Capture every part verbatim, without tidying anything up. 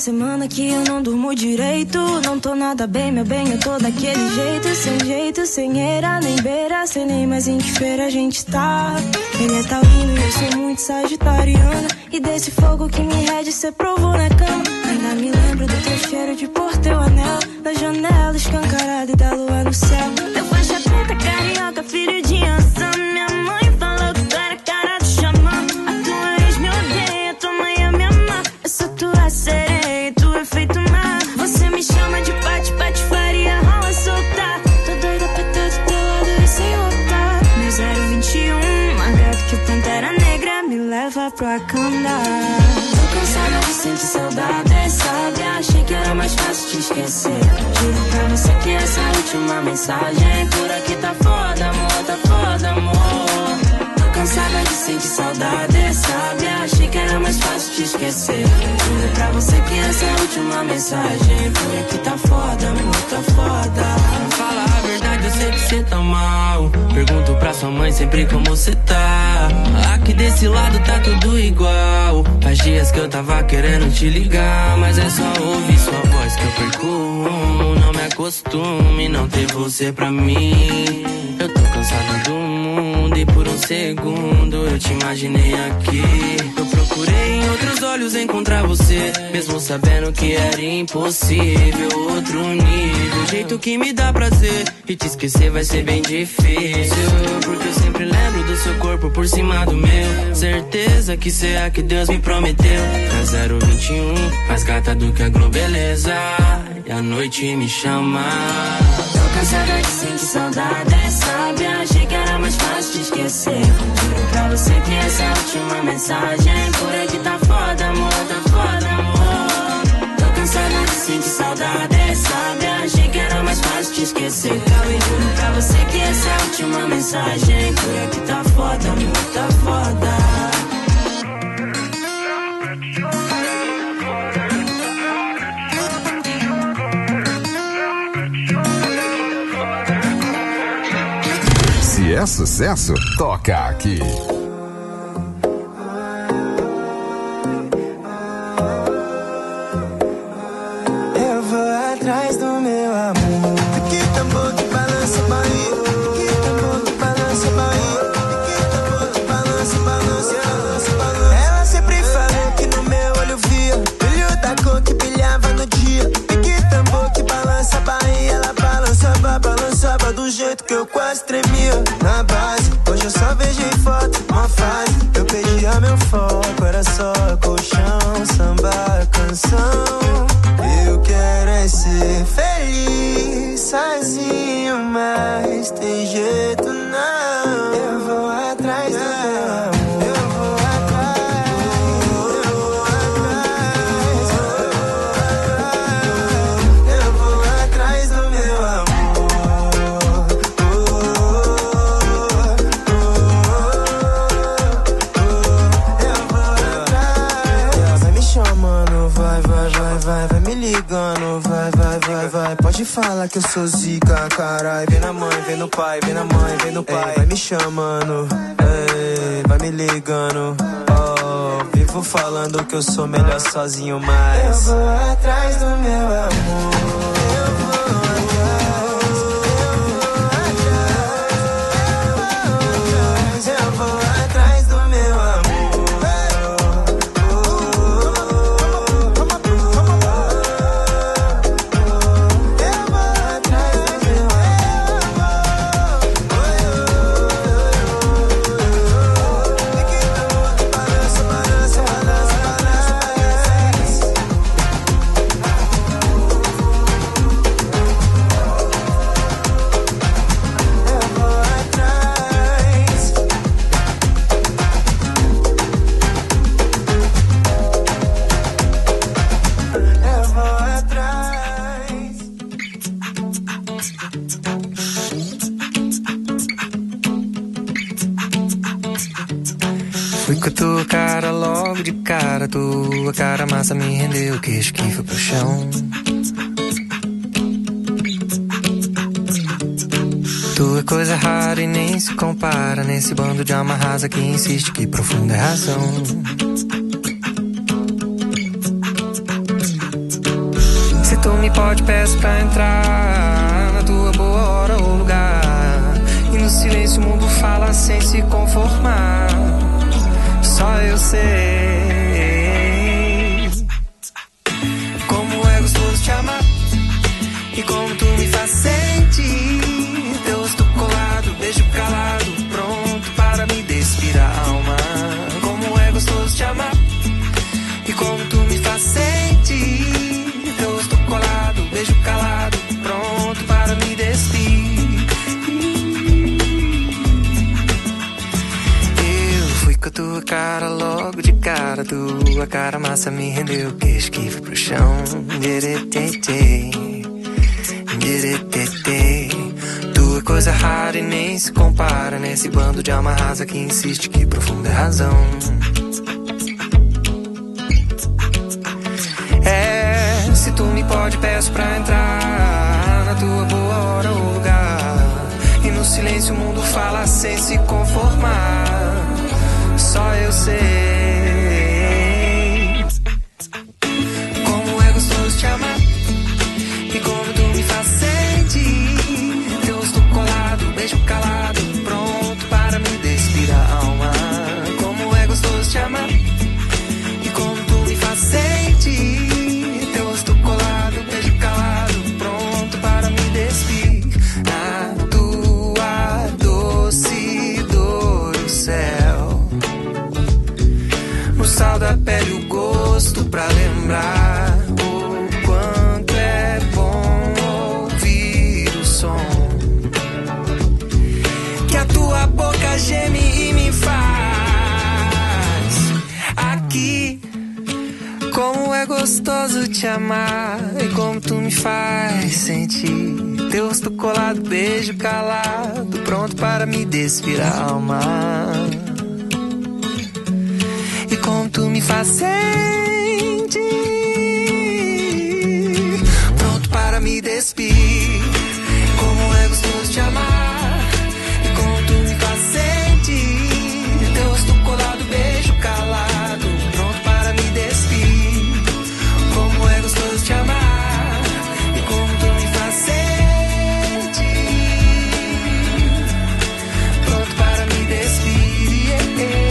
semana que eu não durmo direito. Não tô nada bem, meu bem, eu tô daquele jeito. Sem jeito, sem eira, nem beira. Sei nem mais em que feira a gente tá. Ele é taurino e eu sou muito sagitariana. E desse fogo que me rege cê provou na cama. Ainda me lembro do teu cheiro de pôr teu anel da janela escancarada e da lua no céu. Teu faixa preta, carioca, filho de ança. Minha mãe falou que tu era cara do xamã. A tua ex me odeia, tua mãe ia me amar. Eu sou tua sereia, tu é feito mar. Você me chama de pate, pate, faria, rola soltar. Tô doida pra ter do teu lado e sem voltar. Meu zero vinte e um, mais gato que Pantera Negra, me leva pro Wakanda. Tô cansada de sentir saudade, sabe? Achei que era mais fácil te esquecer. Juro pra você que essa é a última mensagem. Por aqui tá foda, amor, tá foda, amor. Tô cansada de sentir saudade, sabe? Achei que era mais fácil te esquecer. Juro pra você que essa é a última mensagem. Por aqui tá foda, amor, tá foda. Fala a verdade, eu sei que cê tá mal. Pergunto pra sua mãe sempre como cê tá. Aqui desse lado tá tudo igual. Faz dias que eu tava querendo te ligar, mas é só ouvir sua voz que eu perco o rumo. Não me acostume não ter você pra mim. Eu tô cansada do mundo e por um segundo eu te imaginei aqui. Eu procurei em outros olhos encontrar você, mesmo sabendo que era impossível. Outro nível, jeito que me dá prazer, e te esquecer vai ser bem difícil. Porque eu sempre lembro do seu corpo por cima do meu. Certeza que cê é a que Deus me prometeu. É zero vinte e um, mais gata do que a Globeleza. E a noite me chama. Tô cansada de sentir saudade, sabe? Achei que era mais fácil te esquecer. Juro pra você que essa é a última mensagem. Por aqui tá foda, amor, tá foda, amor. Tô cansada de sentir saudade, sabe? Achei que era mais fácil te esquecer. Eu juro pra você que essa é a última mensagem. Por aqui tá foda, amor, tá foda. Se é sucesso, toca aqui. Eu vou atrás do meu amor. Que tambor que balança o barril. Que tambor que balança o barril. Que tambor que balança, balança, balança, balança. Ela sempre falou que no meu olho via brilho da cor que brilhava no dia. E que tambor que balança a barriga. Ela balançava, balançava do jeito que eu quase tremia. Na base, hoje eu só vejo em foto uma fase. Eu perdia meu foco, era só colchão, samba, canção. Eu quero é ser feliz sozinho, mas tem jeito não. Eu vou atrás do meu amor. Eu vou atrás, eu vou atrás, eu vou atrás do meu amor. Eu vou atrás. Vai me chamando, vai, vai, vai, vai, vai me ligando, vai, vai, vai, vai. Pode falar que eu sou zica, carai. Vem na mãe, vem no pai, vem na mãe, vem no pai. Ei, vai me chamando, ei, vai me ligando. Oh, vivo falando que eu sou melhor sozinho, mas eu vou atrás do meu amor. Eu vou atrás, eu vou atrás do meu amor. Fui com a tua cara logo de cara, tua cara massa me rendeu, o queixo que foi pro chão. Tua coisa rara e nem se compara nesse bando de alma rasa que insiste que profunda é razão. tu me pode, peço pra entrar na tua boa hora ou lugar. E no silêncio o mundo fala sem se conformar. Só eu sei como é gostoso te amar e como tu me faz sentir. Teu rosto colado, beijo calado, pronto para me despir a alma. Como é gostoso te amar e como tu me faz sentir. Teu rosto colado, beijo calado, pronto para me despir. Eu fui com a tua cara logo de cara. Tua cara massa me rendeu, queixo que foi pro chão. Deretete, deretete. Tua coisa rara e nem se compara nesse bando de alma rasa que insiste que profunda é razão. É, se tu me pode, peço pra entrar na tua boa hora ou lugar. E no silêncio o mundo fala sem se conformar. Só eu sei como é gostoso te amar e como tu me faz sentir. Teu rosto colado, beijo calado, pronto para me despir a alma. Como é gostoso te amar e como tu me faz sentir. Teu rosto colado, beijo calado, pronto para me despir. Na tua doce dor o céu, no sal da pele o gosto pra lembrar o quanto é bom ouvir o som que a tua boca geme e me faz. Aqui, como é gostoso te amar e como tu me faz sentir. Teu rosto colado, beijo calado, pronto para me despir a alma. E como tu me faz sentir, pronto para me despir. Como é gostoso te amar e como tu me faz sentir. Teu rosto colado, beijo calado, pronto para me despir. Como é gostoso te amar e como tu me faz sentir. Pronto para me despir. Yeah, yeah.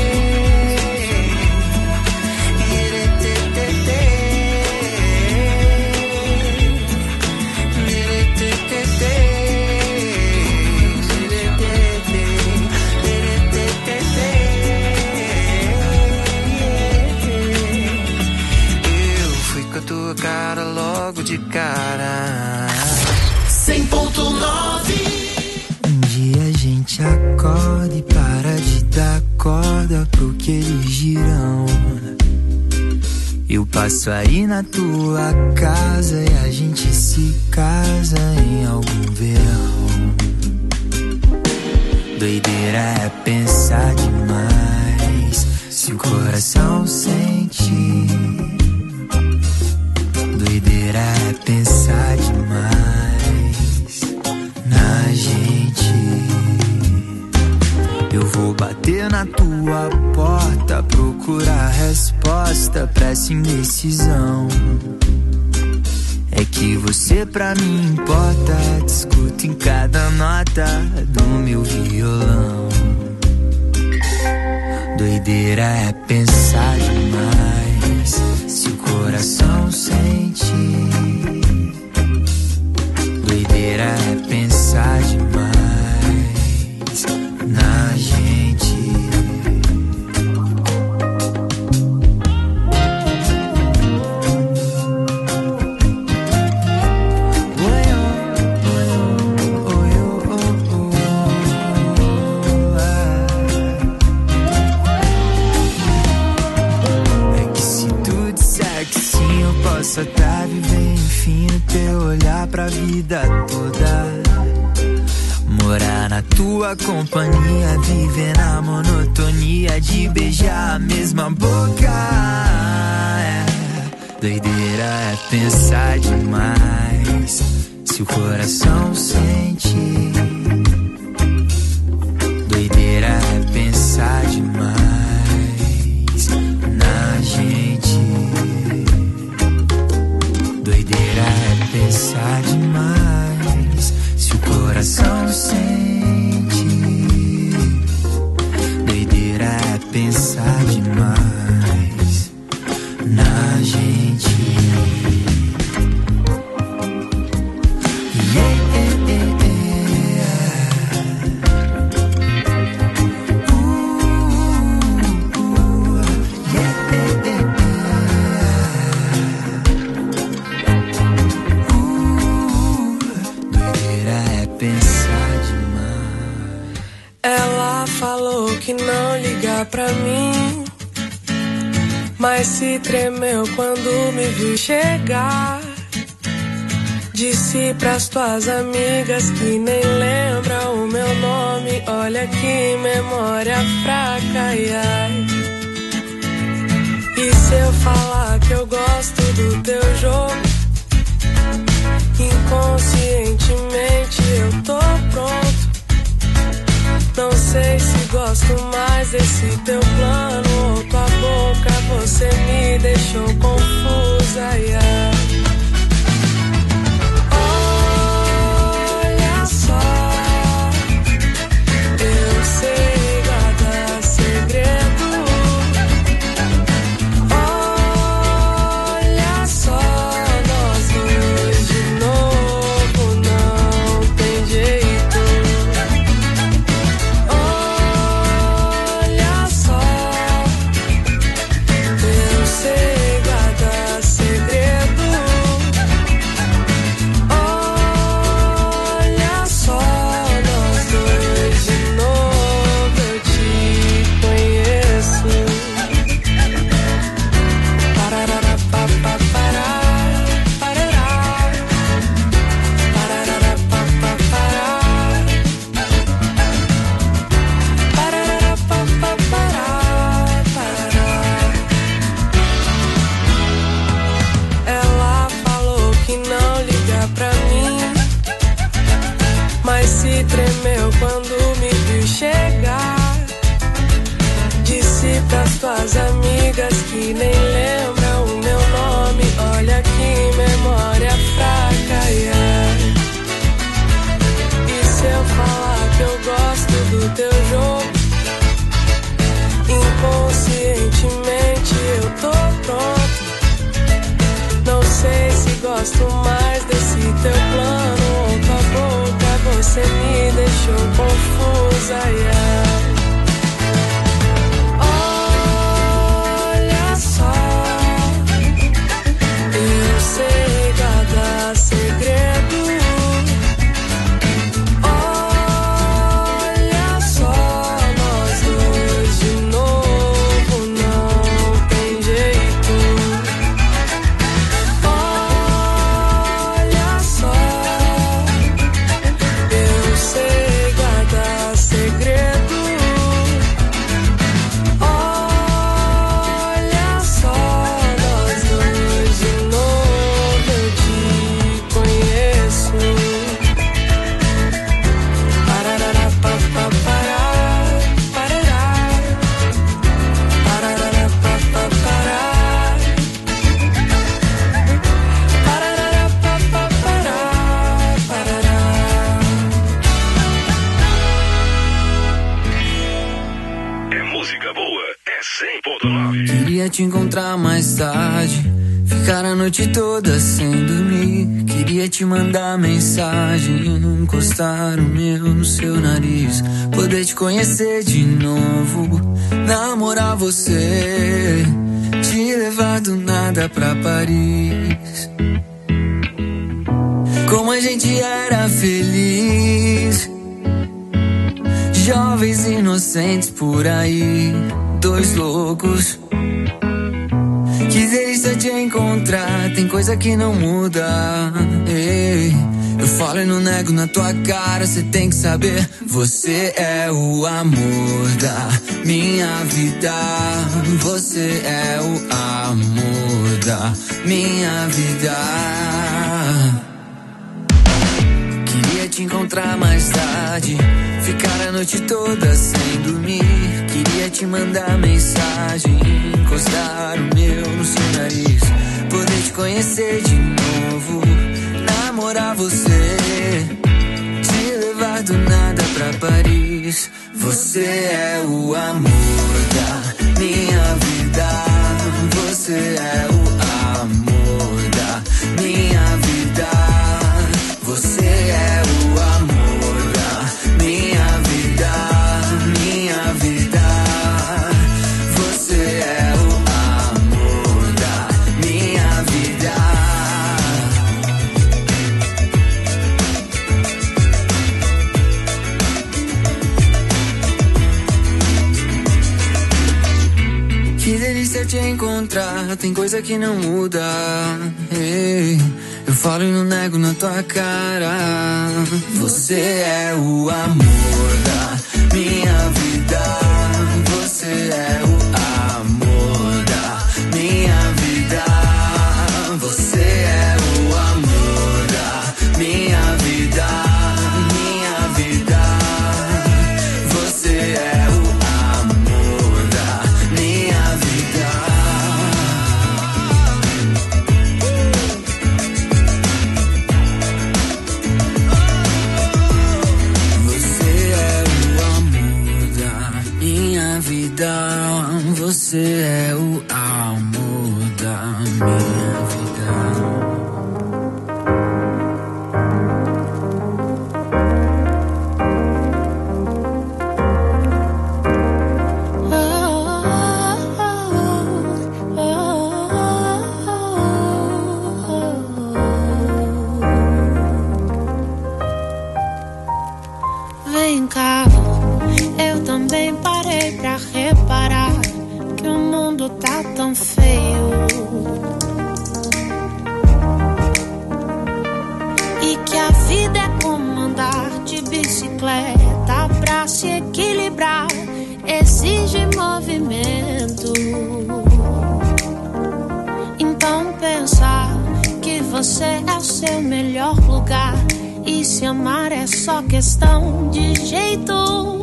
Tua cara logo de cara. cem ponto nove. Um dia a gente acorda e para de dar corda pro que eles dirão. Eu passo aí na tua casa e a gente se casa em algum verão. Doideira é pensar demais se o coração sente. Doideira é pensar demais na gente. Eu vou bater na tua porta, procurar resposta pra essa indecisão. É que você pra mim importa, te escuto em cada nota do meu violão. Doideira é pensar demais se o coração sente. Doideira é pensar demais na gente. Só tá vivendo enfim teu olhar pra vida toda. Morar na tua companhia, viver na monotonia de beijar a mesma boca. É. Doideira é pensar demais se o coração sente. Doideira é pensar demais na gente. Doideira é ligar pra mim, mas se tremeu quando me viu chegar. Disse pras tuas amigas que nem lembra o meu nome. Olha que memória fraca, ai, ai. E se eu falar que eu gosto do teu jogo, inconscientemente eu tô pronto. Não sei se gosto mais desse teu plano ou tua boca, você me deixou confusa, ai, ai. Olha só, eu sei guardar segredo. Olha só, nós dois de novo, não tem jeito. Olha só, eu sei guardar segredo. Olha só, nós dois de novo, eu te conheço. Parará, papá, pará, parará. Parará, papá, pará. Parará, papá, pará, parará. Ela falou que não liga pra mim, mas se tremeu quando me viu chegar. Disse pras tuas amigas que nem lembra o meu nome. Olha que memória fraca, ai, ai. E se eu falar que eu gosto do teu jogo, inconscientemente eu tô pronto. Não sei se gosto mais desse teu plano ou tua boca, você me deixou confusa, ai, ai. Olha só, eu sei guardar segredo. Olha só, nós dois de novo, não tem jeito. Olha só, eu sei guardar segredo. Olha só, nós dois de novo, eu te conheço. Parará, papá, pará, parará. Parará, papá, pará. Parará, papá, pará, parará. É música boa, é cem ponto nove. Queria te encontrar mais tarde, ficar a noite toda sem dormir. Queria te mandar mensagem, encostar o meu no seu nariz, poder te conhecer de novo, namorar você, te levar do nada pra Paris. Como a gente era feliz, jovens inocentes por aí, dois loucos. Que delícia te encontrar, tem coisa que não muda. Ei, eu falo e não nego na tua cara, cê tem que saber. Você é o amor da minha vida. Você é o amor da minha vida. Queria te encontrar mais tarde, ficar a noite toda sem dormir. Queria te mandar mensagem, encostar o meu no seu nariz, poder te conhecer de novo, namorar você, te levar do nada pra Paris. Você é o amor da minha vida. Você é o amor da minha vida. Você é o amor da minha vida, minha vida. Você é o amor da minha vida. delícia te encontrar, tem coisa que não muda. Ei, eu falo e não nego na tua cara. Você é o amor da minha vida. Você é o amor da minha vida. Você é o amor da minha vida. Minha vida. Você é o amor da minha vida. Você é o amor da minha vida. Você é o amor da minha vida. Vem cá, eu também parei pra reparar que o mundo tá tão feio e que a vida é como andar de bicicleta. Pra se equilibrar exige movimento. Então pensar que você é o seu melhor lugar e se amar é só questão de jeito.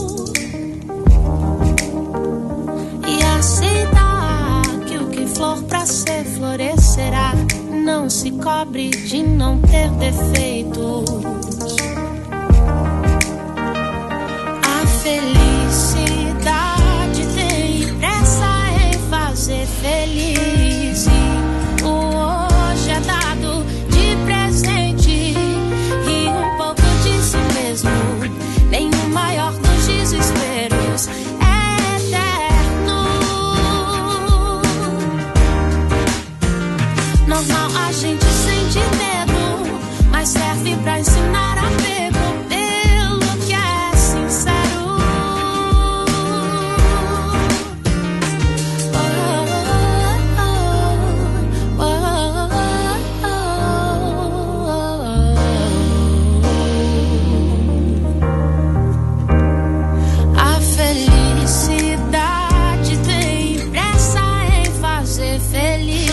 E aceitar que o que flor pra ser florescerá. Não se cobre de não ter defeitos. A felicidade tem pressa em fazer feliz. E o hoje é dado de presente e um pouco de si mesmo. Nem o maior dos desesperos é eterno. Normal a gente sente medo, mas serve pra ensinar apego pelo que é sincero. Oh, oh, oh, oh, oh. A felicidade tem pressa em fazer feliz.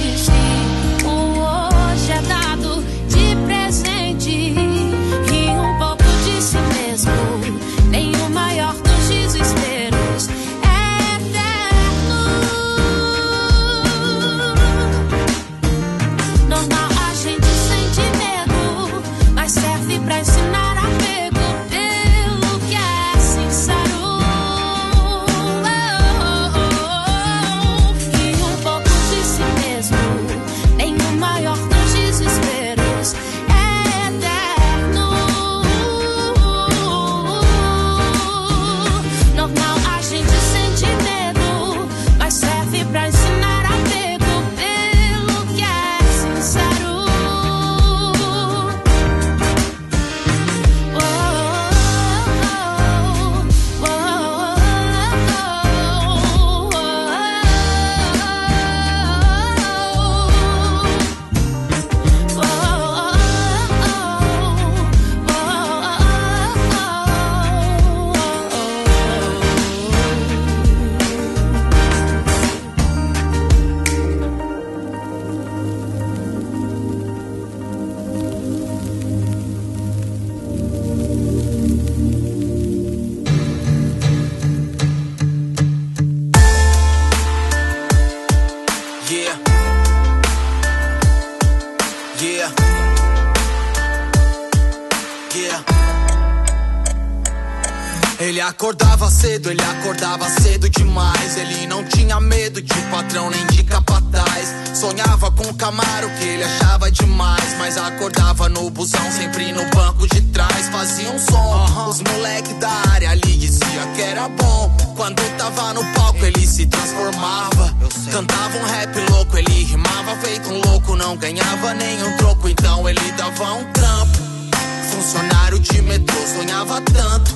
Ele acordava cedo, ele acordava cedo demais. Ele não tinha medo de patrão nem de capataz. Sonhava com o Camaro que ele achava demais, mas acordava no busão, sempre no banco de trás. Fazia um som, uhum. Os moleque da área ali dizia que era bom. Quando tava no palco ele se transformava. Cantava um rap louco, ele rimava feito um louco. Não ganhava nenhum troco, então ele dava um trampo. Funcionário de metrô, sonhava tanto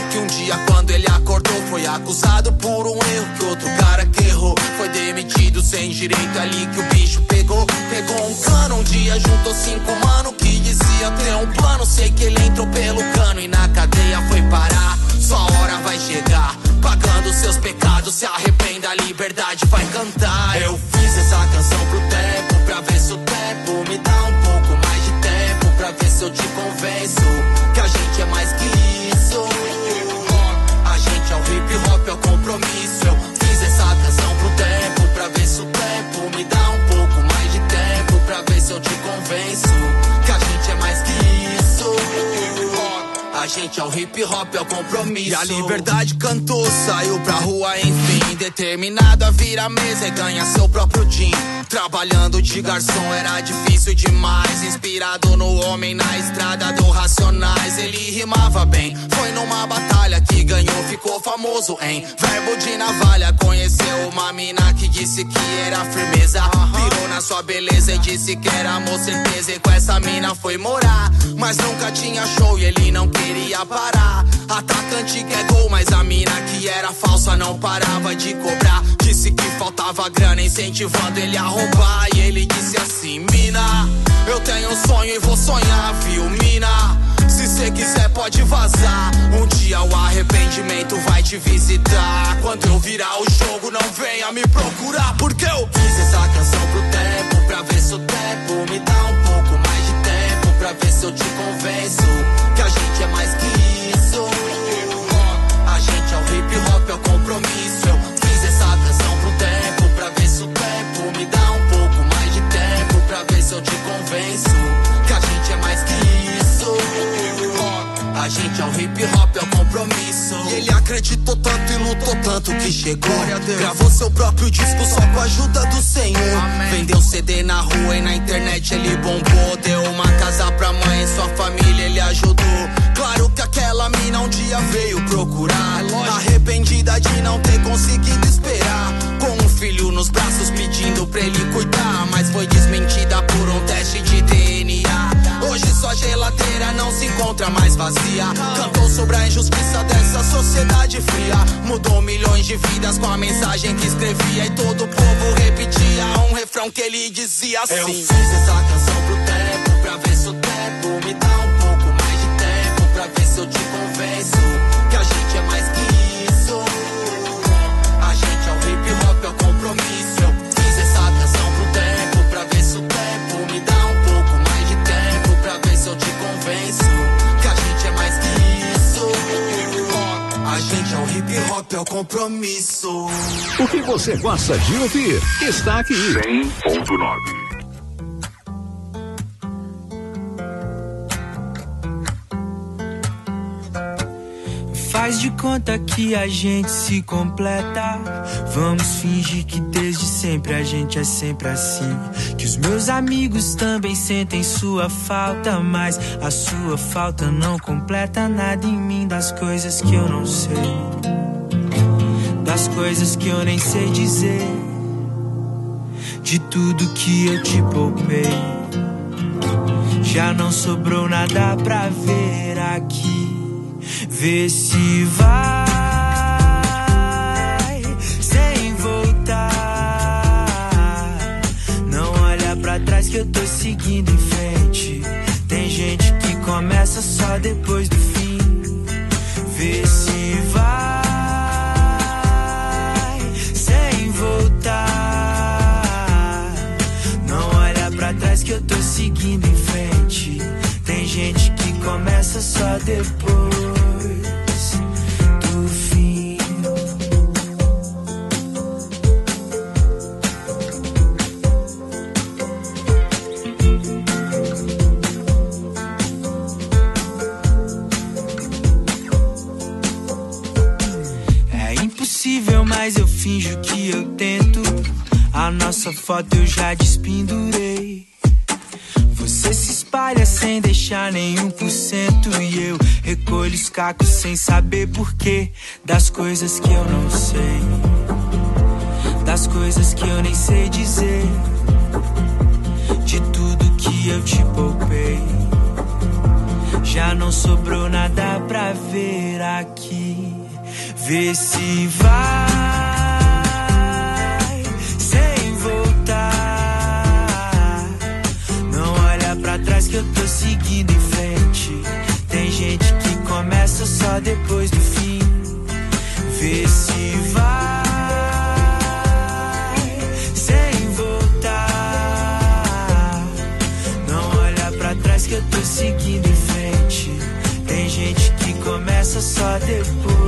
que um dia quando ele acordou foi acusado por um erro que outro cara que errou. Foi demitido sem direito, ali que o bicho pegou. Pegou um cano, um dia juntou cinco mano que dizia ter um plano. Sei que ele entrou pelo cano e na cadeia foi parar. Sua hora vai chegar, pagando seus pecados. Se arrependa, a liberdade vai cantar. Eu fiz essa canção pro tempo, pra ver se o tempo me dá um pouco mais de tempo, pra ver se eu te convenço que a gente é mais que isso. A gente é o hip hop, é o compromisso. Eu fiz essa canção pro tempo, pra ver se o tempo me dá um pouco mais de tempo, pra ver se eu te convenço que a gente é mais que isso. A gente é o hip hop, é o compromisso. E a liberdade cantou, saiu pra rua, enfim, determinado a vir à mesa e ganhar seu próprio din. Trabalhando de garçom era difícil demais. Inspirado no homem na estrada do Racionais. Ele rimava bem, foi numa batalha que ganhou, ficou famoso em verbo de navalha. Conheceu uma mina que disse que era firmeza, pirou na sua beleza e disse que era amor, certeza. E com essa mina foi morar, mas nunca tinha show e ele não queria parar. Atacante quer gol, mas a mina que era falsa não parava de cobrar. Disse que faltava grana, incentivando ele a roubar. E ele disse assim: mina, eu tenho um sonho e vou sonhar, viu, mina? Se cê quiser pode vazar, um dia o arrependimento vai te visitar. Quando eu virar o jogo não venha me procurar, porque eu fiz essa canção pro tempo, pra ver se o tempo me dá um pouco mais de tempo, pra ver se eu te convenço que a gente é mais que isso. A gente é o hip hop, é o compromisso. Eu fiz essa canção pro tempo, pra ver se o tempo me dá um pouco mais de tempo, pra ver se eu te convenço que a gente é mais que isso. A gente é o hip hop, é o compromisso. E ele acreditou tanto e lutou tanto que chegou. Gravou seu próprio disco só com a ajuda do Senhor. Amém. Vendeu C D na rua e na internet ele bombou. Deu uma casa pra mãe e sua família ele ajudou. Claro que aquela mina um dia veio procurar, arrependida de não ter conseguido esperar, com um filho nos braços pedindo pra ele cuidar. Mas foi desmentida por um teste de D N A. Hoje sua geladeira não se encontra mais vazia. Cantou sobre a injustiça dessa sociedade fria. Mudou milhões de vidas com a mensagem que escrevia. E todo o povo repetia um refrão que ele dizia assim: eu fiz essa canção pro tempo, pra ver se o tempo me dá um pouco mais de tempo, pra ver se eu te convenço que a gente é mais que isso. A gente é o hip hop, é o compromisso. Eu fiz essa canção pro tempo, pra ver se o tempo me dá um pouco mais de tempo, pra ver se eu te convenço que a gente é mais que isso. A gente é o hip hop, é o compromisso. O que você gosta de ouvir está aqui. cem ponto nove. Faz de conta que a gente se completa. Vamos fingir que desde sempre a gente é sempre assim. Que os meus amigos também sentem sua falta, mas a sua falta não completa nada em mim. Das coisas que eu não sei, das coisas que eu nem sei dizer, de tudo que eu te poupei. Já não sobrou nada pra ver aqui. Vê se vai sem voltar. Não olha pra trás que eu tô seguindo em frente. Tem gente que começa só depois do fim. Vê se vai sem voltar. Não olha pra trás que eu tô seguindo em frente. Tem gente que começa só depois. Mas eu finjo que eu tento. A nossa foto eu já despendurei. Você se espalha sem deixar nenhum por cento. E eu recolho os cacos sem saber porquê. Das coisas que eu não sei, das coisas que eu nem sei dizer, de tudo que eu te poupei. Já não sobrou nada pra ver aqui. Vê se vai sem voltar. Não olha pra trás que eu tô seguindo em frente. Tem gente que começa só depois do fim. Vê se vai sem voltar. Não olha pra trás que eu tô seguindo em frente. Tem gente que começa só depois.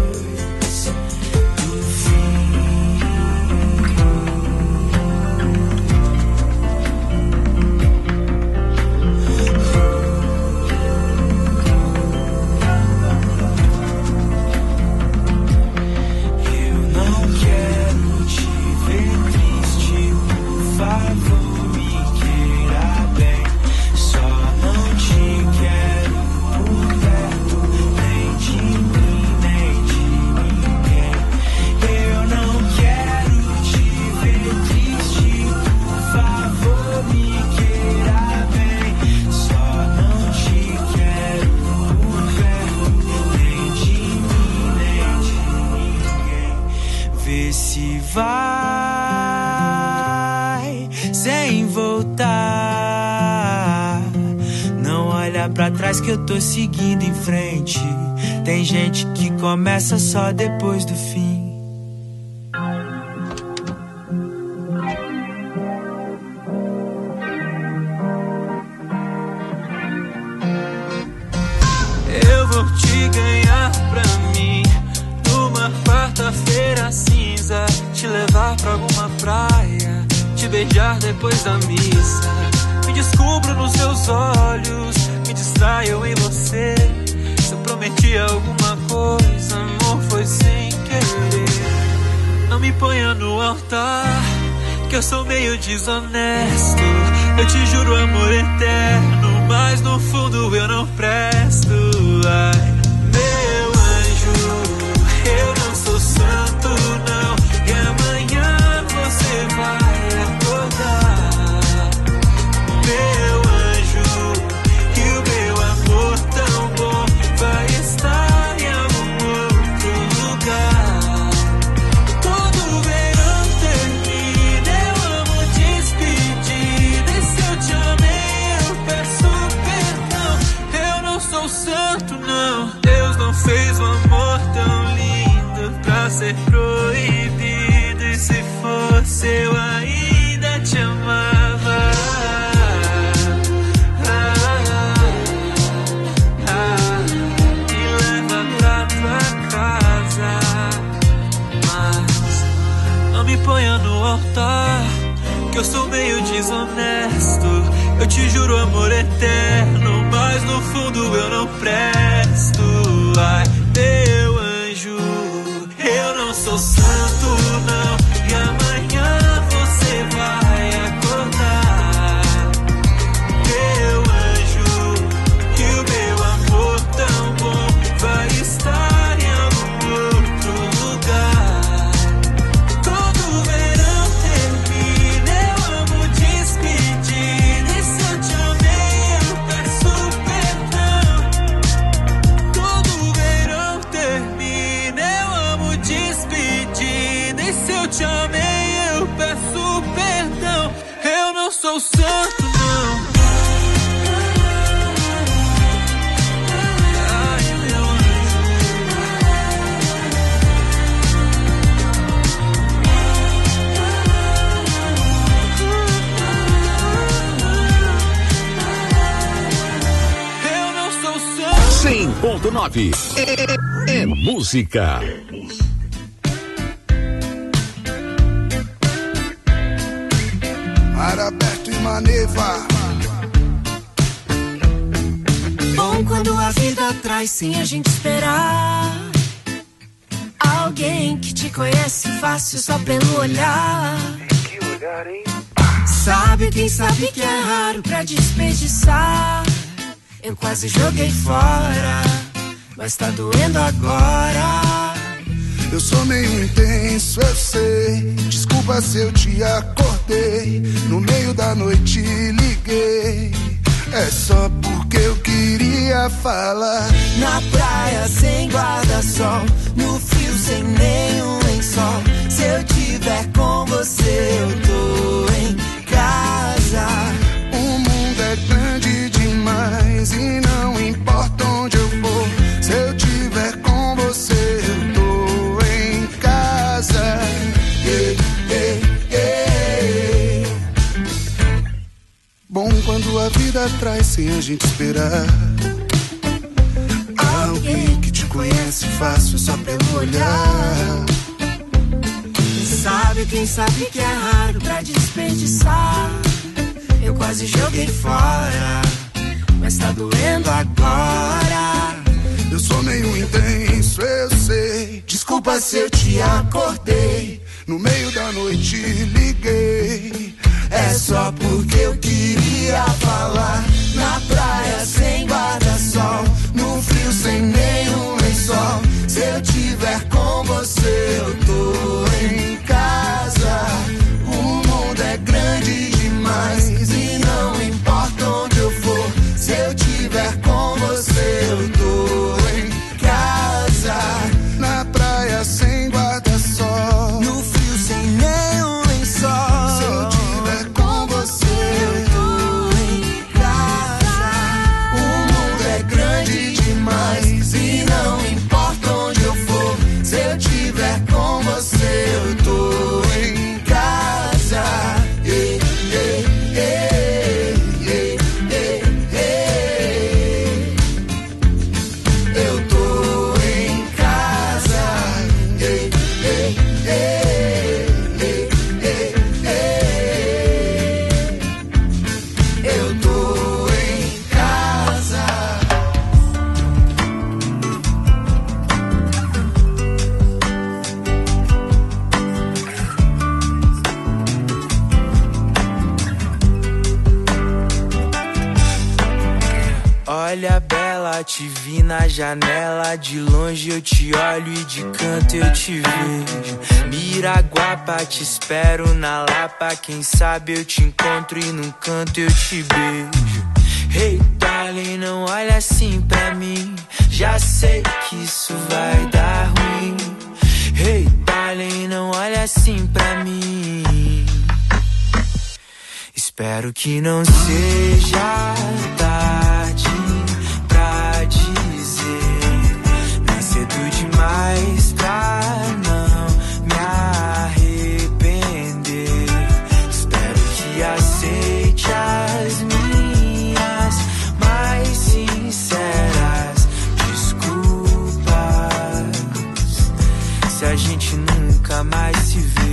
Vai sem voltar. Não olha pra trás que eu tô seguindo em frente. Tem gente que começa só depois do fim. Eu vou te ganhar pra mim numa quarta-feira cinza. Te levar pra alguma praia, te beijar depois da missa. Me descubro nos seus olhos, me distraio em você. Se eu prometi alguma coisa, amor, foi sem querer. Não me ponha no altar, que eu sou meio desonesto. Eu te juro amor eterno, mas no fundo eu não presto. Ai, meu anjo, eu não sou santo não. E amanhã você vai acordar, meu anjo, e o meu amor tão bom vai estar em algum outro lugar. Todo verão termina, eu amo despedir. E se eu te amei, eu peço perdão. Eu não sou santo não. Deus não fez um amor tão lindo pra ser proibido. Se fosse eu ainda te amava. Ah, ah, ah, me leva pra tua casa, mas não me ponha no altar, que eu sou meio desonesto. Eu te juro amor eterno, mas no fundo eu não presto. Ai, meu anjo, eu não sou santo não. E amanhã você vai acordar, meu anjo, e o meu amor tão bom vai estar em algum outro lugar. Todo verão termina, eu amo despedir. E se eu te amei, eu peço perdão. Todo verão termina, eu amo despedir. E se eu te amei, eu peço perdão. Eu não sou santo, não. Ai, meu anjo. Eu não sou santo. cem ponto nove é, é música. Araberto e Maneva. Bom quando a vida traz sem a gente esperar alguém que te conhece fácil só pelo olhar. Que olhar, hein? Sabe quem sabe que é raro pra desperdiçar. Eu quase joguei fora, mas tá doendo agora. Eu sou meio intenso, eu sei. Desculpa se eu te acordei. No meio da noite liguei. É só porque eu queria falar. Na praia sem guarda-sol, no frio sem nenhum lençol. Se eu tiver com você, eu tô em casa. O mundo é grande demais e não importa onde eu for. Se eu tiver com você, eu tô em casa. Yeah, yeah, yeah. Bom quando a vida traz sem a gente esperar. Alguém que te conhece fácil só pelo olhar. Sabe quem sabe que é raro pra desperdiçar. Eu quase joguei fora, mas tá doendo agora. Eu sou meio intenso, eu sei. Desculpa se eu te acordei. No meio da noite liguei. É só porque eu queria falar. Na praia sem guarda-sol, no frio sem nenhum lençol. Se eu tiver com você, eu tô em casa. O mundo é grande demais e não importa onde eu for. Se eu tiver com você, eu tô em casa. Na praia sem guarda-sol, no frio sem nenhum lençol. Se eu tiver com você, eu tô em casa. O mundo é grande demais e não importa onde eu for. Se eu tiver com você, eu tô em casa. Yeah, yeah, yeah, yeah, yeah, yeah. Eu tô em casa. Yeah, yeah, yeah, yeah, yeah, yeah. Eu tô em casa. Olha, bela, te vi na janela. De longe eu te olho e de canto eu te vejo. Miraguapa, te espero na Lapa. Quem sabe eu te encontro e num canto eu te beijo. Hey, darling, não olha assim pra mim. Já sei que isso vai dar ruim. Hey, darling, não olha assim pra mim. Espero que não seja tarde pra dizer. Nem cedo demais pra não me arrepender. Espero que aceite as minhas mais sinceras desculpas. Se a gente nunca mais se vê.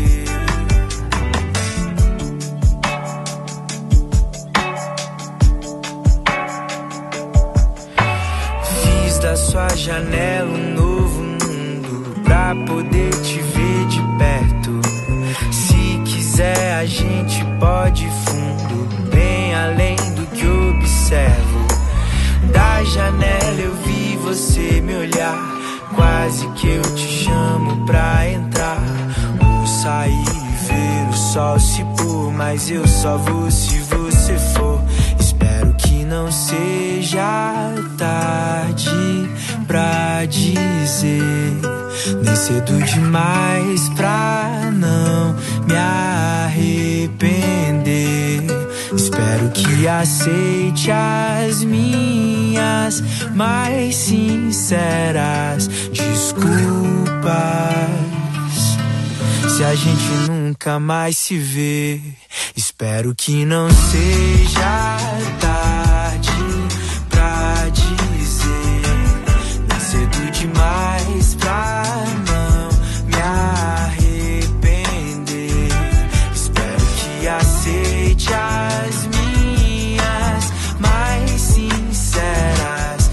Da sua janela um novo mundo pra poder te ver de perto. Se quiser a gente pode ir fundo, bem além do que observo. Da janela eu vi você me olhar, quase que eu te chamo pra entrar. Ou sair e ver o sol se pôr, mas eu só vou se você for. Espero que não seja tarde pra dizer, nem cedo demais pra não me arrepender. Espero que aceite as minhas mais sinceras desculpas. Se a gente nunca mais se vê, espero que não seja tarde pra dizer, nem cedo demais pra não me arrepender. Espero que aceite as minhas mais sinceras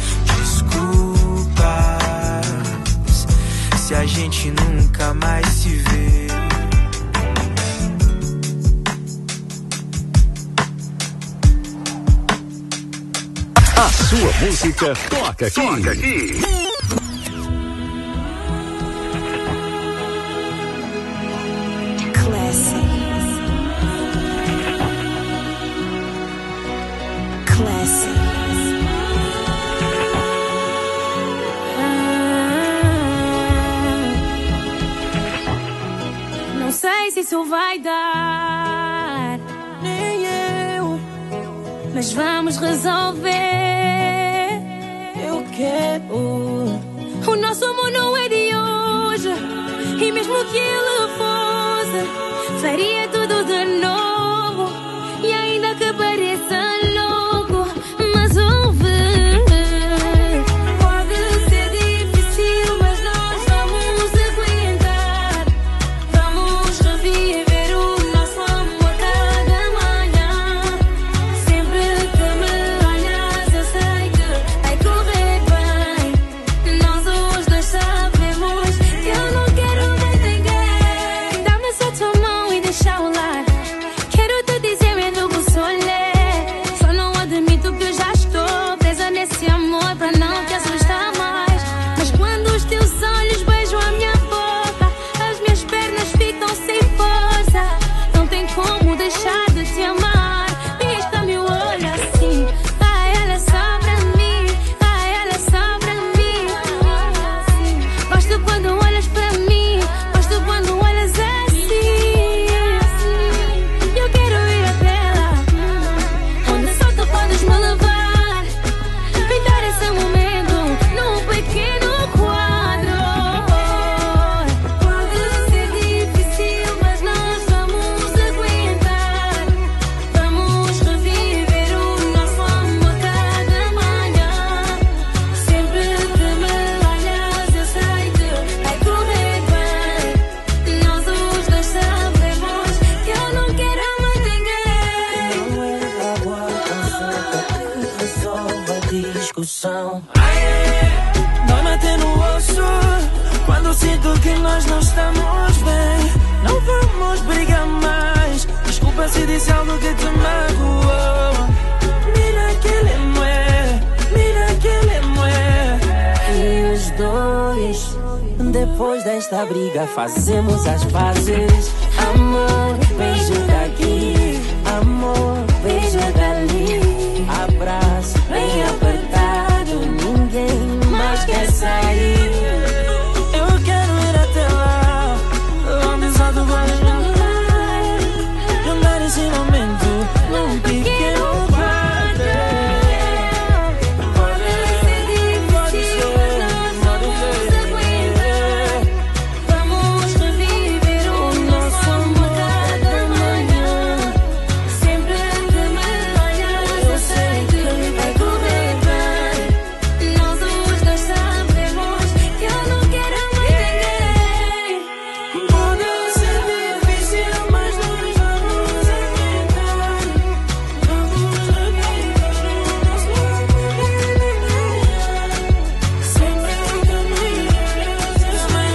desculpas. Se a gente nunca mais se vê. A sua música toca aqui. Toca aqui. Classic. Classic. isso vai dar. Nem eu, mas vamos resolver. Eu quero. O nosso amor não é de hoje, e mesmo que ele fosse, faria tudo de novo. E ainda que pareça louco, mas ouve. Pode ser difícil, mas nós vamos aguentar. Vamos reviver o nosso amor a cada manhã. Sempre que me olhas, eu sei que vai correr bem. Nós os dois sabemos que eu não quero mais ninguém. Dá-me só tua mão e deixa eu lá. Quero te dizer medo que sou lé. Só não admito que eu já estou presa nesse amor pra não te assustar mais. Mas quando os teus olhos beijam a minha boca, as minhas pernas ficam sem força. Não tem como deixar de te amar. Pisca-me o olho assim. Ah, ela é só pra mim. Ah, ela é só pra mim. Gosto quando olhas pra mim. Gosto quando olhas assim. Eu quero ir até lá, onde só tu podes me levar. Pintar esse momento num pequeno quadro. Pode ser difícil, mas nós vamos aguentar. Vamos reviver o nosso amor a cada manhã. Sempre que me olhas, eu sei que vai correr bem. Nós os dois sabemos que eu não quero mais ninguém. Não é água com açúcar que resolve a discussão. Dói-me até no osso quando sinto que nós não estamos bem. Não vamos brigar mais. Desculpa se disse algo que te magoou. Mira que ele é, mira que ele é. E os dois, depois desta briga, fazemos as pazes. Amor, beijo daqui. Amor, beijo dali. Abraço bem apertado. Ninguém mais quer sair. Eu quero ir até lá, onde só tu podes me levar. E andar esse momento num pequeno quadro. Pode ser, pode ser, pode ser. Vamos reviver o nosso amor a cada manhã. Sempre que me olhas, eu sei que vai correr bem. Nós os dois sabemos que eu não quero mais ninguém. Pode ser difícil, mas nós vamos aguentar. Vamos reviver o nosso amor a cada manhã. Sempre que me olhas, eu sei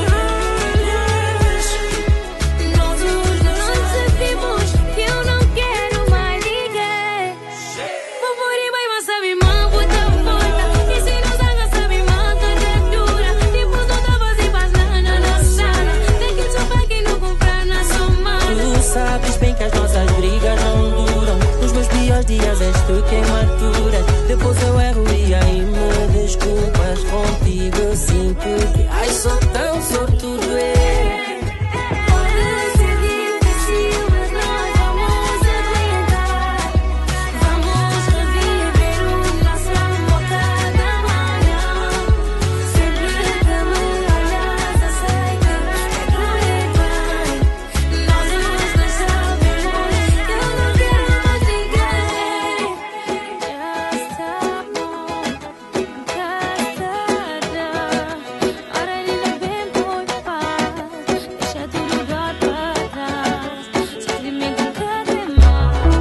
que Nós os dois sabemos que eu não quero mais ninguém. Favori vai mas sabe man puta porta. E se nos haga sabe man toda dura. Tipo não tava se passando na sala. Tem que soprar que não comprar na soma. Tu sabes bem que as nossas brigas não duram. Nos meus piores dias és tu quem maturas. Depois eu erro e aí me desculpas. Contigo eu sinto que ai sou tão sortudo. Pode ser difícil, mas nós vamos aguentar. Vamos reviver o nosso amor a cada manhã. Sempre que me olhas, eu sei que vai correr bem. Nós os dois sabemos que eu não quero mais ninguém. Já está bom, já está dando. Ora ele bem por paz. Deixa tudo lá pra trás. Sofrimento cada mais.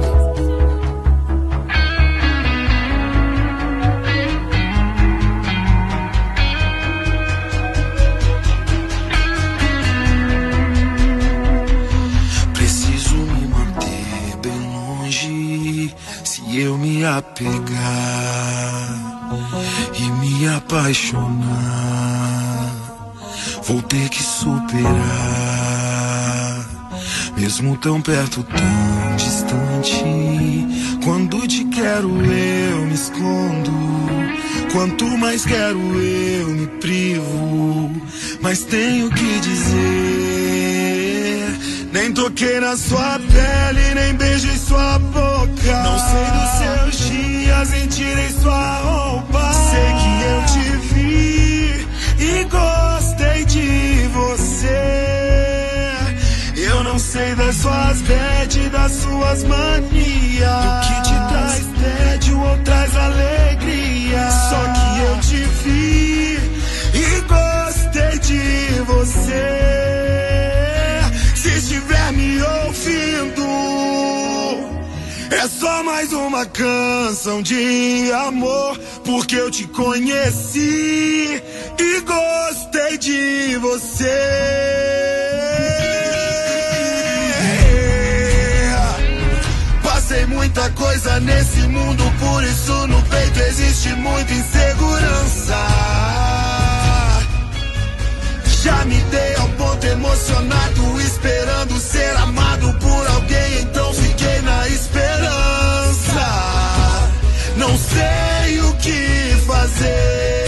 Preciso me manter bem longe. Se eu me apegar e me apaixonar, vou ter que superar. Mesmo tão perto, tão distante. Quando te quero eu me escondo. Quanto mais quero eu me privo. Mas tenho que dizer, Nem toquei na sua pele, nem beijei sua boca. Não sei dos seus dias, nem tirei sua roupa. Sei que eu te vi e gostei de você. Eu não sei das suas bad, das suas manias, do que te traz tédio ou traz alegria. Só que eu te vi e gostei de você. Se estiver me ouvindo, é só mais uma canção de amor, porque eu te conheci e gostei de você. Passei muita coisa nesse mundo, por isso no peito existe muita insegurança. Já me dei ao ponto emocionado, esperando ser amado por alguém, então fiquei na esperança. Não sei o que fazer.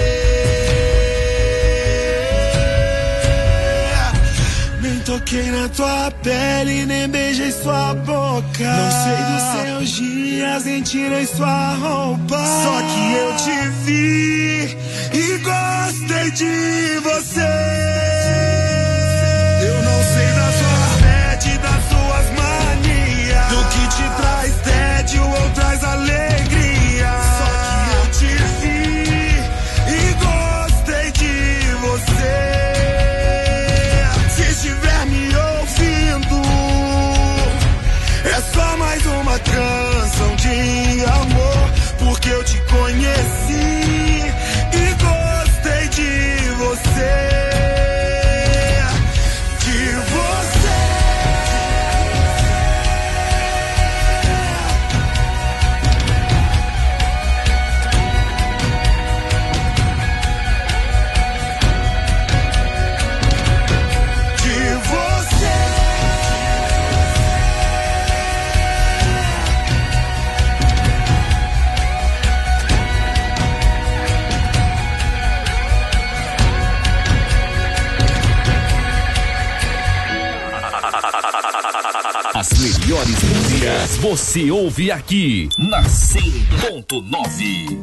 Nem toquei na tua pele, nem beijei sua boca. Não sei dos seus dias, nem tirei sua roupa. Só que eu te vi e gostei de você. Eu não sei das suas bad, das suas manias, do que te traz tédio ou traz alegria. Só que eu te vi e gostei de você. Se estiver me ouvindo, é só mais uma canção de amor, porque eu te conheci e gostei de você. De você. De você. As melhores músicas você ouve aqui na cem ponto nove.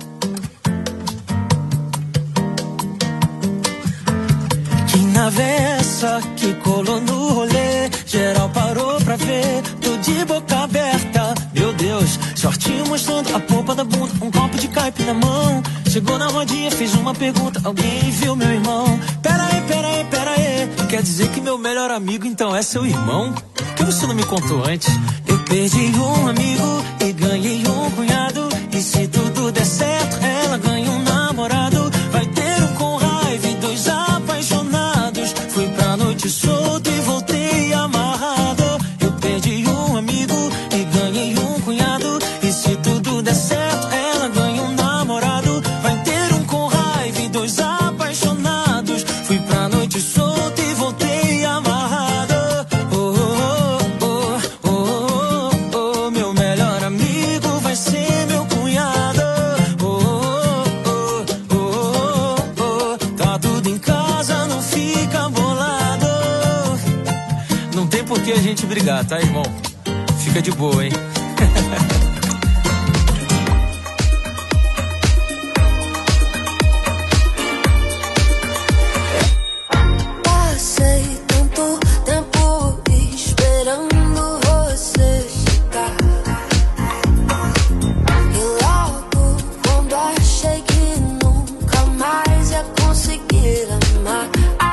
Que nave é essa que colou no rolê? Geral parou pra ver, tô de boca aberta. Meu Deus, shortinho mostrando a polpa da bunda, um copo de caipe na mão. Chegou na rodinha, fez uma pergunta, alguém viu meu irmão? Pera aí, pera aí, pera aí, quer dizer que meu melhor amigo então é seu irmão? Por que você não me contou antes? Eu perdi um amigo e ganhei um cunhado. E se tudo der certo, ela ganha um namorado. Vai ter um com raiva e dois apaixonados. Fui pra noite solto e voltei amarrado. Eu perdi um amigo e ganhei um cunhado. E se tudo der certo, ela ganha um namorado. Vai ter um com raiva e dois apaixonados. Fui pra noite solto e voltei amarrado. A gente brigar, tá, irmão? Fica de boa, hein? Passei tanto tempo esperando você chegar. E logo quando achei que nunca mais ia conseguir amar,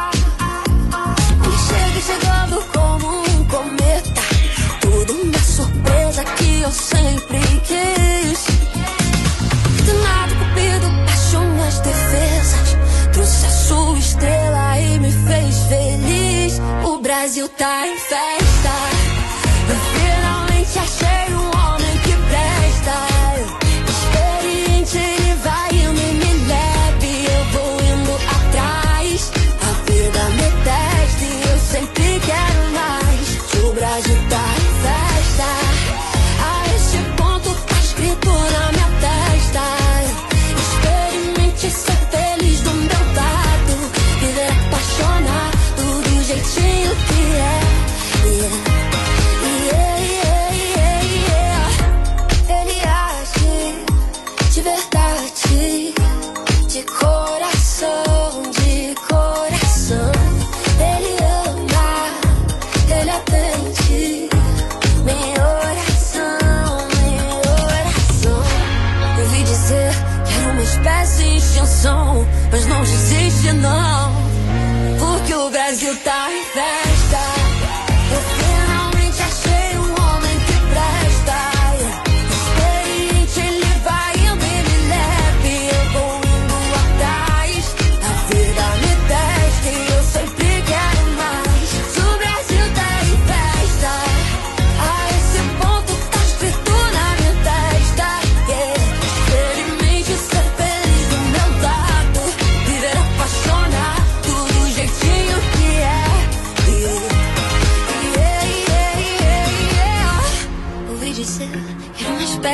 e chega chegando como um cometa, tudo uma surpresa que eu sempre quis. Danado cupido, baixou minhas defesas, trouxe a sua estrela e me fez feliz. O Brasil tá em festa, eu finalmente achei um homem que presta. Experiente, ele vai indo e me leve, eu vou indo atrás. A vida me testa e eu sempre quero mais. O Brasil tá em festa, a este ponto tá escrito na minha testa. Experimente ser feliz do meu lado, viver apaixonado do jeitinho que é.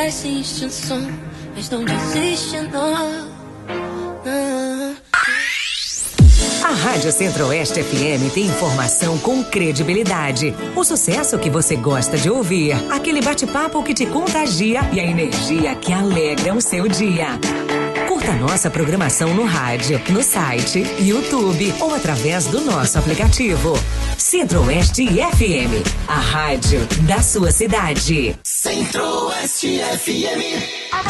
essa instrução, mas não desiste não, não. A Rádio Centro-Oeste F M tem informação com credibilidade. O sucesso que você gosta de ouvir, aquele bate-papo que te contagia e a energia que alegra o seu dia. Curta nossa programação no rádio, no site, YouTube ou através do nosso aplicativo. Centro-Oeste F M, a rádio da sua cidade. Centro-Oeste F M.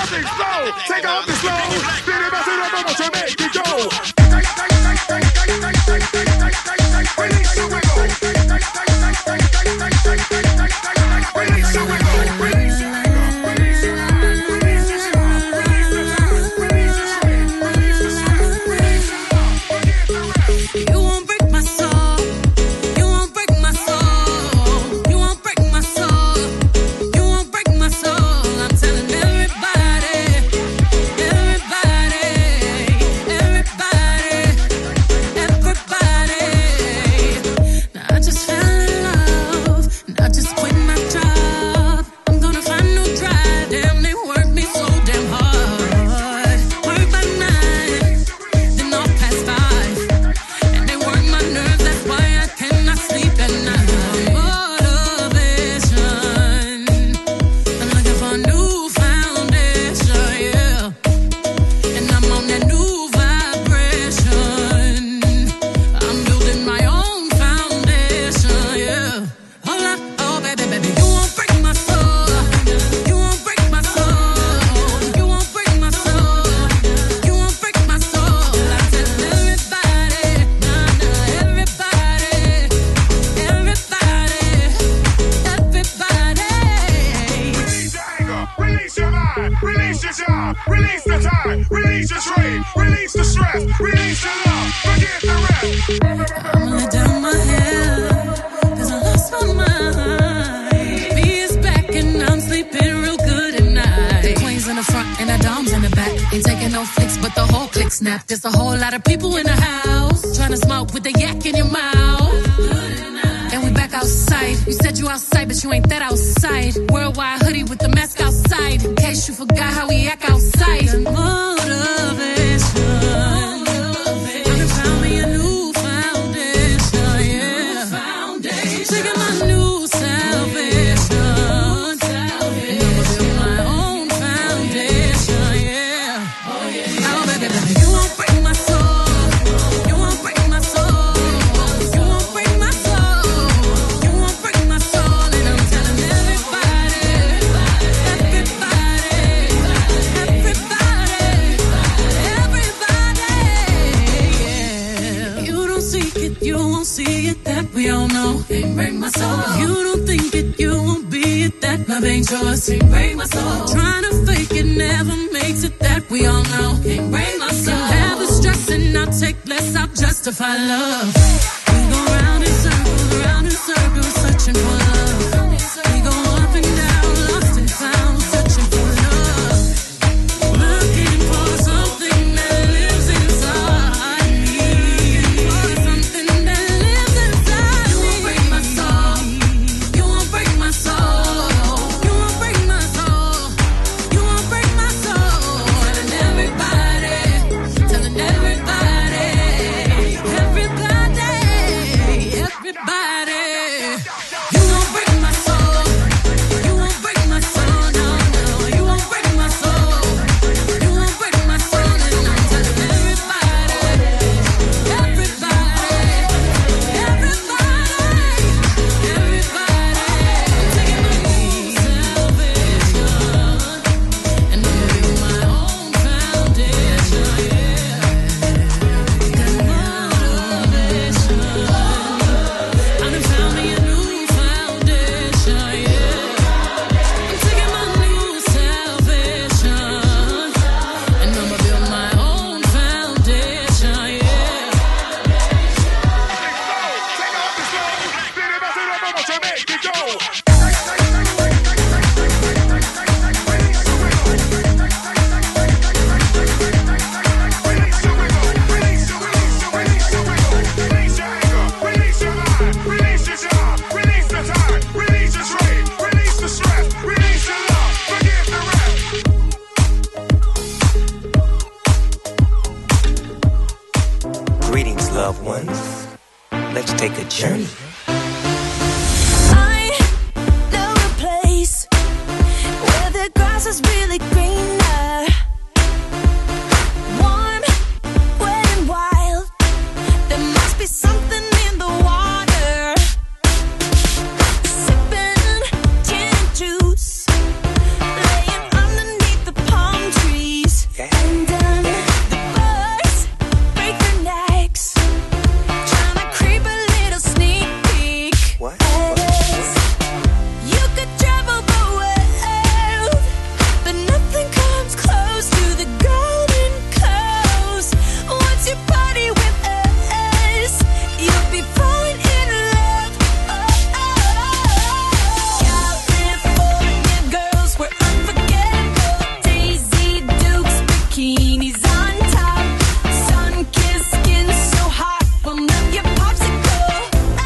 There's a whole lot of people in the house trying to smoke with the yak in your mouth. And we back outside. You said you outside, but you ain't that outside. Worldwide hoodie with the mask outside. In case you forgot how we act outside. Motivation. I found me a new foundation, yeah. Taking my new salvation. And I'ma build my own foundation, yeah. Oh, baby, baby, you won't break my soul. You won't break my soul. You won't break my soul. You won't break my soul. And I'm telling everybody, everybody, everybody, everybody, yeah. You don't seek it, you won't see it, that we all know. Can't break my soul. You don't think it, you won't be it, that love ain't yours. Can't break my soul. Trying to fake it never makes it, that we all know. Can't break my soul. Have the stress and I'll take less, I'll justify love. We go round in circles, round in circles, searching for love. We go up and down, lost and found, searching for love. Looking for something that lives inside me. For something that lives inside me. You won't break my soul. You won't break my soul. You won't break my soul. You won't break my soul. Telling everybody, telling everybody, everybody, everybody. You won't break journey. I know a place where the grass is really greener, warm, wet and wild. There must be something in the water. Sipping gin and juice, laying underneath the palm trees. And then the birds break their necks, trying to creep a little sneak peek. What? You could travel the world, but nothing comes close to the golden coast. Once you party with us, you'll be falling in love. Oh, oh. California girls were unforgettable. Daisy Dukes, bikinis on top, sun-kissed skin so hot, we'll melt your popsicle.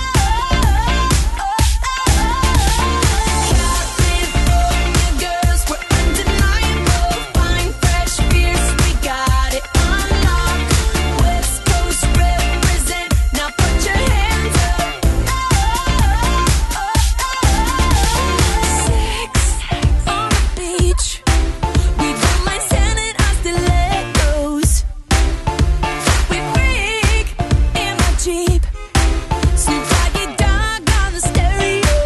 California girls were undeniable. Fine, fresh beers, we got it on lock. West Coast represent, now put your hands up. Sex on the beach, we don't mind sanding our stilettos. We freak in my Jeep, Snoop Doggy Dogg on the stereo.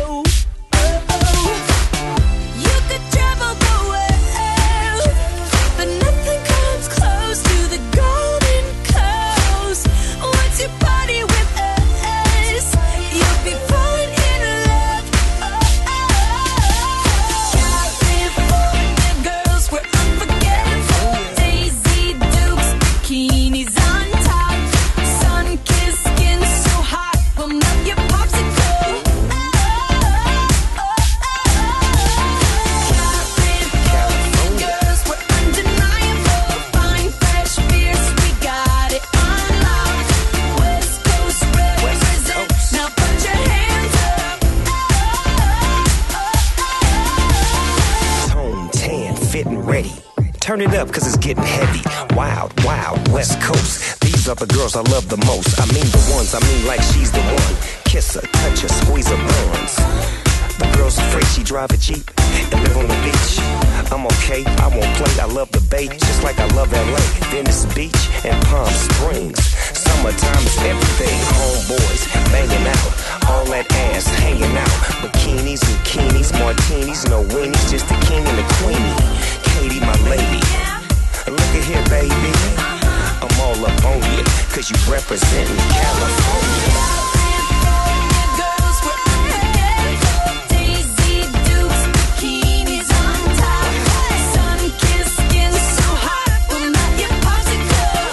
You could travel the world, but nothing comes close to the golden coast. Once you party with us, you'll be falling in love. California girls were unforgettable. Daisy Dukes, bikinis on top, sun-kissed skin so hot, we'll melt your popsicle. California girls were undeniable. Fine, fresh beers, we got it on lock. West Coast represent, now put your hands up. Tone, tan, fit and ready. Turn it up cause it's getting heavy. Wild, wild, West Coast. These are the girls I love the most. I mean the ones, I mean like she's the one. Kiss her, touch her, squeeze her buns. The girl's afraid she drive a Jeep and live on the beach. I'm okay, I won't play, I love the bay, just like I love L A, Venice Beach and Palm Springs. Summertime is everything, homeboys banging out, all that ass hanging out. Bikinis, bikinis, martinis, no weenies, just the king and the queenie. Katie, my lady, look at here, baby. I'm all up on you, cause you representing California. Girls were unforgettable. Daisy Dukes, bikinis on top, sun-kissed skin so hot, we'll melt your popsicle.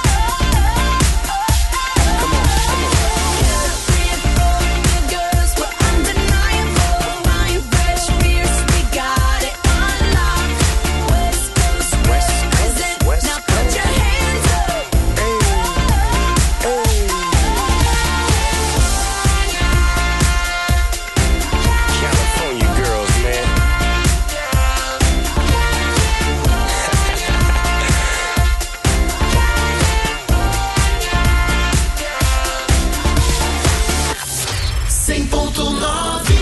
California girls were undeniable. Fine, fresh beers, we got it on lock. West Coast represent, now put your hands up. California girls, man. cem ponto nove.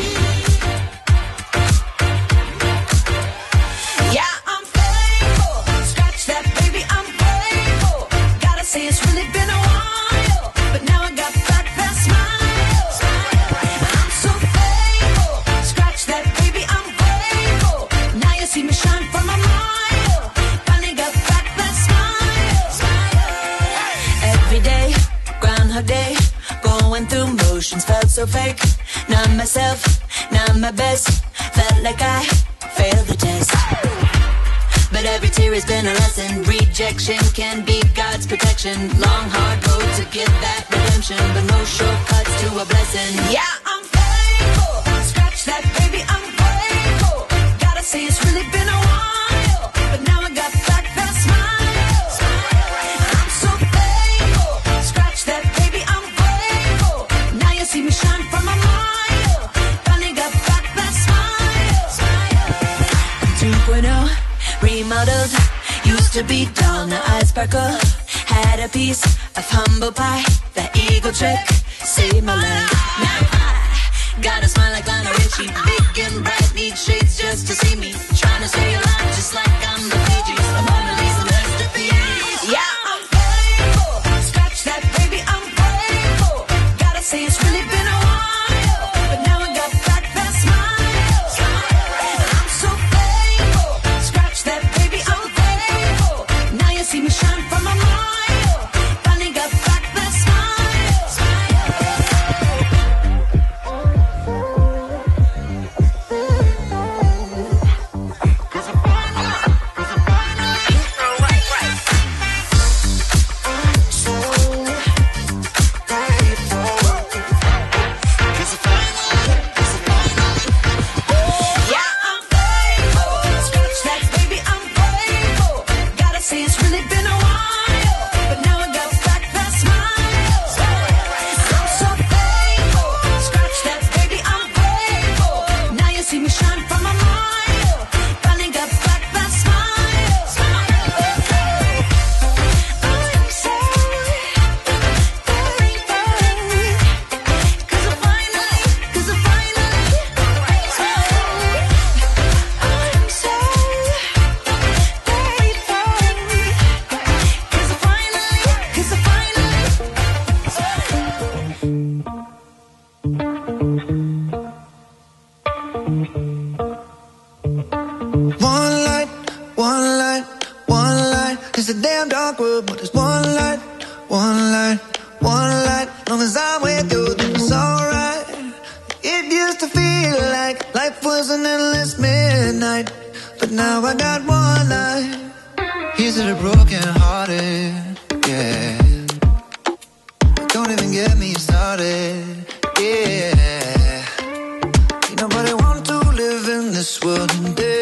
Yeah, I'm faithful. Scratch that, baby, I'm grateful. Gotta say it's really been a while, but now I got back that smile. I'm so faithful. Scratch that, baby, I'm grateful. Now you see me shine from a mile. Finally got back that smile. Every day, Groundhog Day, going through motions, felt so fake. Not myself, not my best. Felt like I failed the test. But every tear has been a lesson. Rejection can be God's protection. Long, hard road to get that redemption, but no shortcuts to a blessing. Yeah, I'm faithful. Scratch that, baby, I'm grateful. Gotta say it's really been a while, but now I got back that smile. I'm so faithful. Scratch that, baby, I'm grateful. Now you see me shine from a mile. Finally got back that smile. two point oh, remodeled. Used to be dull, now I sparkle. Had a piece of humble pie, that eagle trick save my life. Now I got a smile like Lionel Richie, big and bright, need shades just to see me. Trying to stay alive just like I'm the Fiji. I'm Mona Lisa masterpiece. Yeah, I'm faithful. Scratch that, baby, I'm grateful. Gotta say it's really been a while, but now I got back that smile. And I'm so thankful. Scratch that, baby, I'm grateful. Now you see me shine from a mile. Finally got back that smile. Nobody want to live in this world and